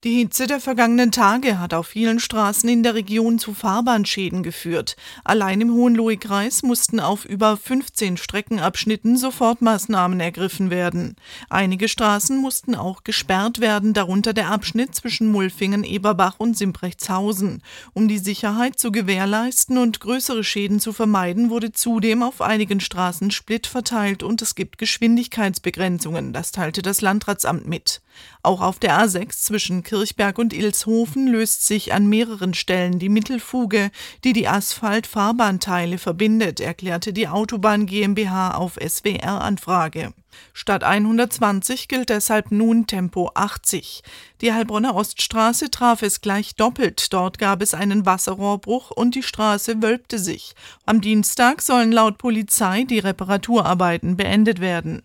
Die Hitze der vergangenen Tage hat auf vielen Straßen in der Region zu Fahrbahnschäden geführt. Allein im Hohenlohe-Kreis mussten auf über 15 Streckenabschnitten Sofortmaßnahmen ergriffen werden. Einige Straßen mussten auch gesperrt werden, darunter der Abschnitt zwischen Mulfingen, Eberbach und Simprechtshausen. Um die Sicherheit zu gewährleisten und größere Schäden zu vermeiden, wurde zudem auf einigen Straßen Split verteilt und es gibt Geschwindigkeitsbegrenzungen, das teilte das Landratsamt mit. Auch auf der A6 zwischen Kirchberg und Ilshofen löst sich an mehreren Stellen die Mittelfuge, die die Asphalt-Fahrbahnteile verbindet, erklärte die Autobahn GmbH auf SWR-Anfrage. Statt 120 gilt deshalb nun Tempo 80. Die Heilbronner Oststraße traf es gleich doppelt. Dort gab es einen Wasserrohrbruch und die Straße wölbte sich. Am Dienstag sollen laut Polizei die Reparaturarbeiten beendet werden.